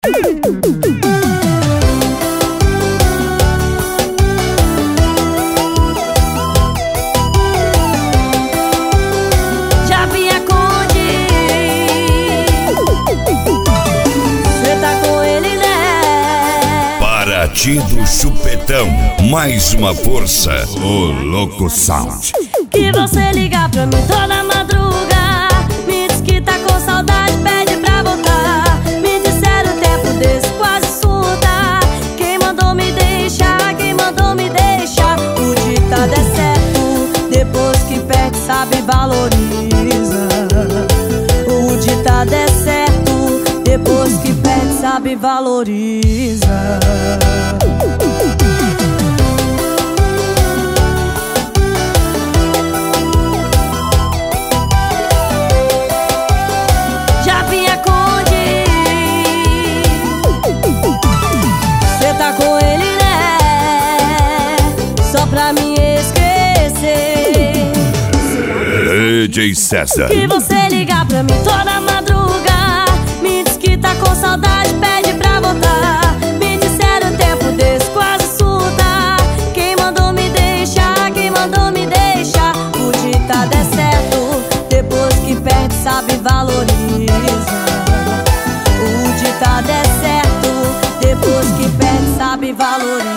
Já vinha Conde, cê tá com ele, né? Paraty do Chupetão, mais uma força, o Louco Sound. Que você liga pra mim toda madruga, me diz que tá com saudade, pede pra voltar. Me disseram tempo desse quase surda, quem mandou me deixar, quem mandou me deixar. O ditado é certo, depois que perde sabe valoriza. O ditado é certo, depois que perde sabe valoriza. Com ele, né? Só pra me esquecer. DJ César. Que você liga pra mim toda madruga, me diz que tá com saudade, pede pra voltar. Me disseram tempo desse quase surda, quem mandou me deixar, quem mandou me deixar. O ditado é certo, depois que perde sabe valoriza. O ditado é certo, depois que perde sabe valoriza.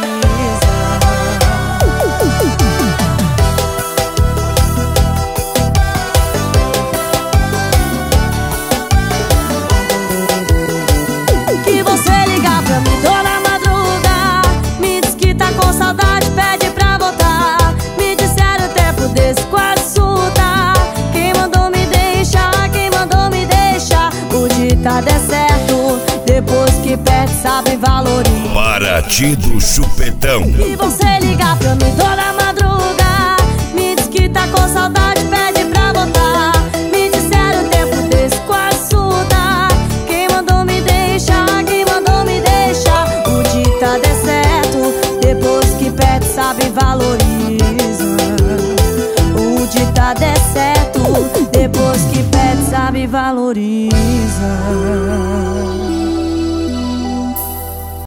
Que você liga pra mim toda madruga, me diz que tá com saudade, pede pra voltar. Me disseram tempo desse quase surda, quem mandou me deixar, quem mandou me deixar. O ditado é certo, depois que perde sabe valoriza. Paraty do Chupetão. E você liga pra mim toda madruga, me diz que tá com saudade, pede pra voltar. Me disseram tempo desse quase surda, quem mandou me deixar, quem mandou me deixar. O ditado é certo, depois que perde sabe valoriza. O ditado é certo, depois que perde sabe valoriza.